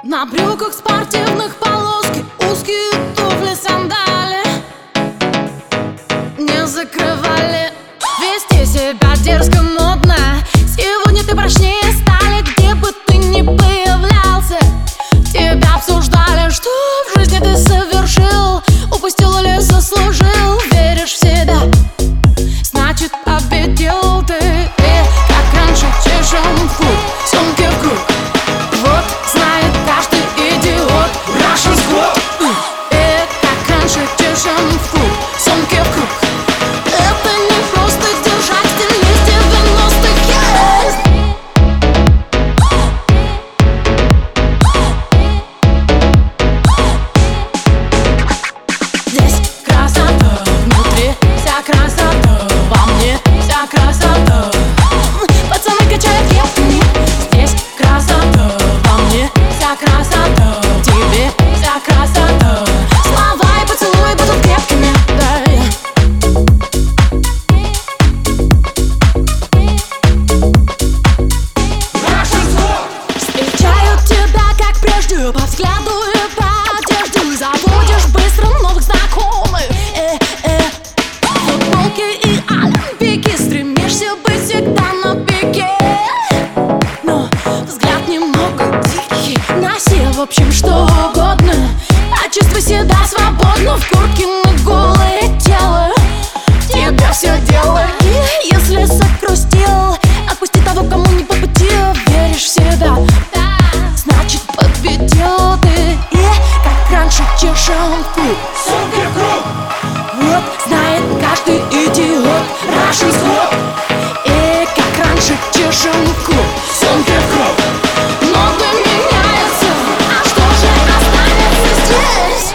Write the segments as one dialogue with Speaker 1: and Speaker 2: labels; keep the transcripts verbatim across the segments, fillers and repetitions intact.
Speaker 1: На брюках спортивных полоски, узкие туфли, сандали не закрывали. Вести себя дерзко, модно. Сегодня ты прочнее стали, где бы ты ни появлялся. Тебя обсуждали, что в жизни ты совершил, упустил или заслужил. Веришь в себя, значит победил ты. И как раньше чешем в круг, сумки в круг. Вот знает каждый идиот Russian Squad. И как раньше чешем в круг, сумки в круг. Это не просто держать стиль из девяностых. Здесь красота внутри, вся красота во мне, вся красота. Пацаны качают кепками. Здесь красота во мне, вся красота в тебе, вся красота. Слова и поцелуи будут крепкими, да. Встречают тебя как прежде, по взгляду и по одежде. Заводишь быстро новых знакомых. э, э. Футболки и олимпики, стремишься быть всегда на пике. Но взгляд немного дикий, носи в общем что угодно. Почувствуй себя свободно в куртке на голое тело. В тебе все дело. И если загрустил, отпусти того, кому не по пути. Веришь в себя, значит победил ты. И как раньше чешем в круг, сумки в круг. Вот знает каждый идиот Russian Squad. И как раньше чешем в круг, сумки в круг. Много меняется, а что же останется здесь?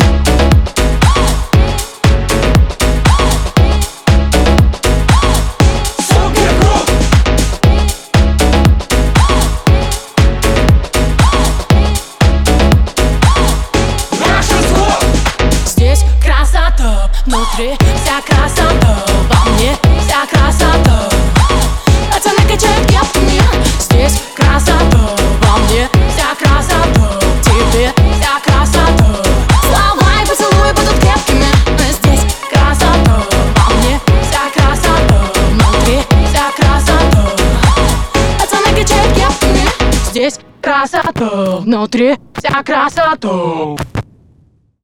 Speaker 1: Сумки в круг. Russian Squad. Здесь красота внутри, вся красота во мне, вся красота. Пацаны качают кепками. Здесь красота во мне, вся красота в тебе, вся красота. Слова и поцелуи будут крепкими. Здесь красота во мне, вся красота внутри, вся красота. Пацаны качают кепками. Здесь красота внутри, вся красота.